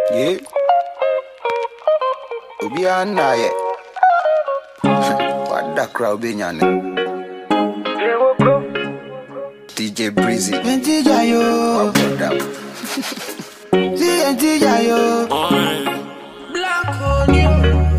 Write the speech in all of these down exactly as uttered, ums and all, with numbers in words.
Yeah. Obiana ye. What the crowd be nyane? D J Breezy. Enti jayo. Si enti jayo. Black on you.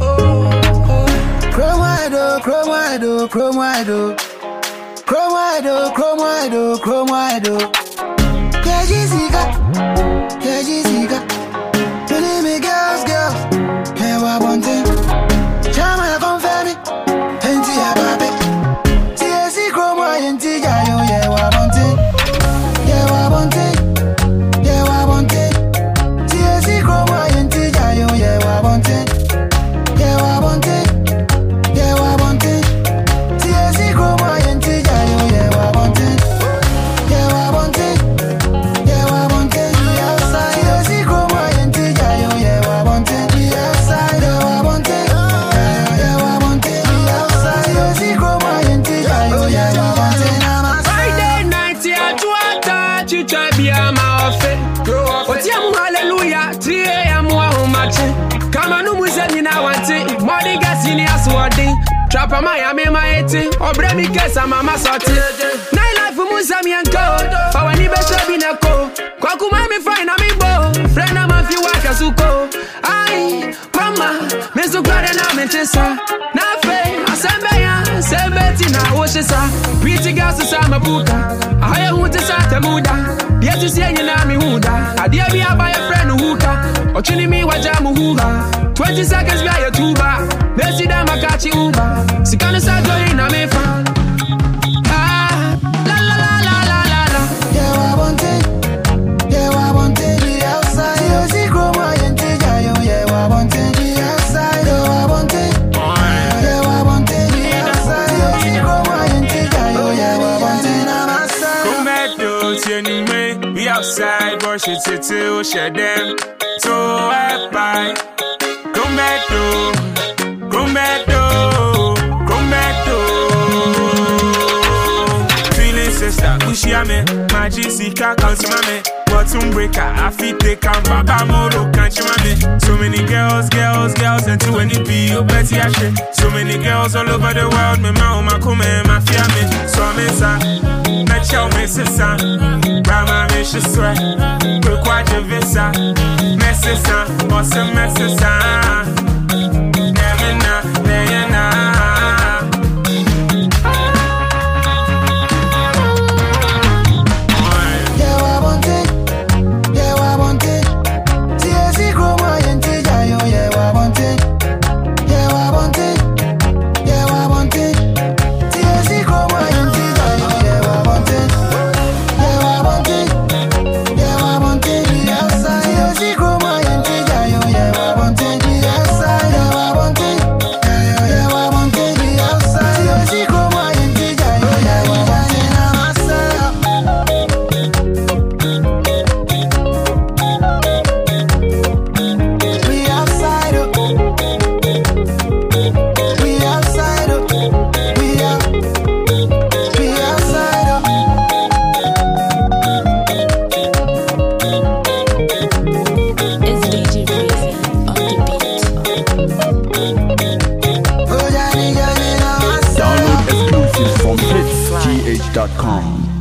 Chrome wide, chrome wide, chrome wide. Chrome wide, chrome wide, chrome wide. Kejisiga, kejisiga. Believe me, girls, girls. Hey, what one thing? Chama confirm it. Enti ababe. T S C chrome wide, enti jayo. Yeah, what one thing? Yeah, what one thing? Yeah, what one thing? T S C chrome wide, enti jayo. Yeah, what one thing? Yeah, what one thing? Yeah, what one thing? T S C chrome wide, enti jayo. Yeah, what one thing? Yeah, what one thing? Yeah, what one thing? The outside, T S C chrome wide, enti jayo. Yeah, what one thing? The outside, yeah, what one thing? Yeah, yeah, what one thing? The outside, T S C chrome wide, enti jayo. Yeah, what one thing? Friday night, yeah, to a touch, you try be a mouth. But yeah, hallelujah, three a m one match. Come on, no say ni na want it. Money gas in your swording. Trap a Miami, my eighty. Or Bremy Kess, and Mama Sorty. Nine life for Musami and code. For when you best be na co. Kwaku mami fine, I'm in bo. Friend, I'm a few workers who go. Aye, Mama, Miss Ukraine, I'm in Tessa. Nafe, I said, Baya, said Betty, now watch it, pretty girls to Sama Buka. I want to start a muda. Yet to see any name Huda. I dare be a by a friend who can. Or chilling me what Jamu Huga. Twenty seconds by a tuba. Messi Dama Kachi Uba. Sikana Sato in a mefa. Ah, la la la la la la la. Yeah, I want it. Yeah, I want it. The outside, you see, chrome wide, enti jayo. Yeah, I want it. The outside, yeah, I want it. Yeah, I want it. The outside, you see, chrome wide, enti jayo. Yeah, I want it. I'm outside. Come back to anyway. We outside, brush it, sit, sit, share them. So I buy. Come back to, come back to, come back to. Feeling sister, Ushiame, my G C car comes to me. Bottom breaker, I feet take and Baba Moro can't you mame. So many girls, girls, girls, and to any P O Betty Ashe. So many girls all over the world, me mama come my fiame. So I'm inside, not show me sister. Grandma me she sweat, quick watch your visa. Messisa, awesome messisa. Never na, never na. Dot com.